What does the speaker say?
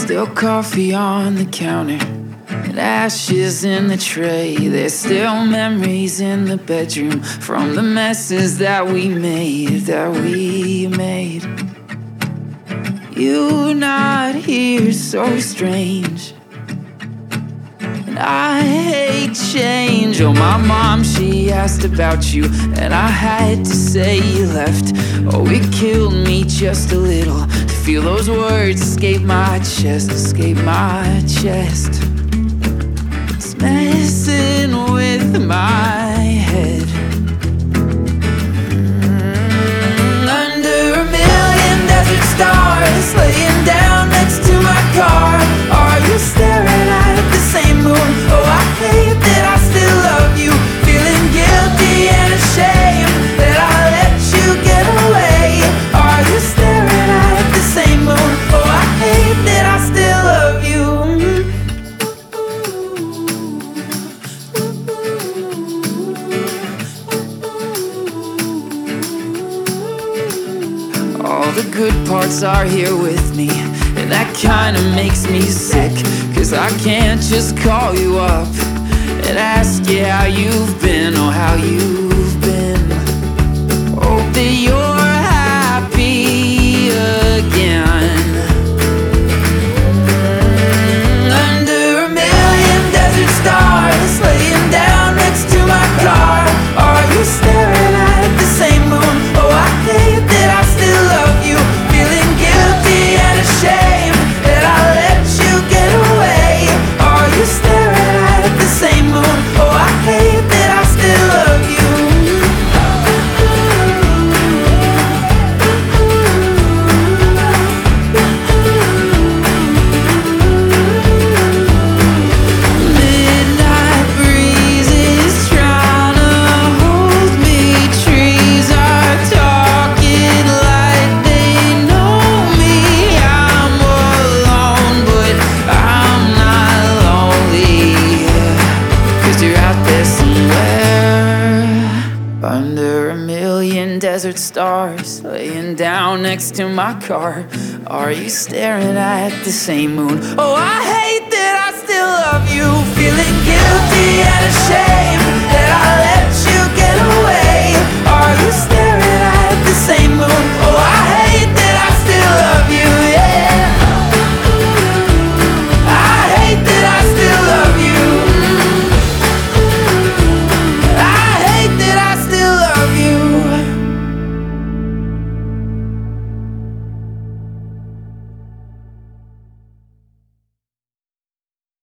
Still coffee on the counter and ashes in the tray. There's still memories in the bedroom from the messes that we made, You not here, so strange. And I hate change. Oh, my mom, she asked about you, and I had to say you left. Oh, it killed me just a little to feel those words escape my chest, It's messing with my head. Under a million desert stars, laying down next to my car. Are you staring at the same moon? Oh, I hate that I still love you. Feeling guilty and ashamed that I let you get away. Are you staring at the same moon? Oh, I hate that I still love you. All the good parts are here with me, and that kinda makes me sick, 'cause I can't just call you up and ask you how you've been, or how you've been. Hope that you're happy again. Under a million desert stars, laying down next to my car. Are you staring at the same moon? Oh, I hate that I still love you. Feeling guilty and ashamed that I let you get away. Are you staring at the same moon? Oh, I hate that I still love you. Midnight breezes trying to hold me. Trees are talking like they know me. I'm alone, but I'm not lonely, 'cause you're out there somewhere. Under a million desert stars, laying down next to my car. Are you staring at the same moon? Oh, I hate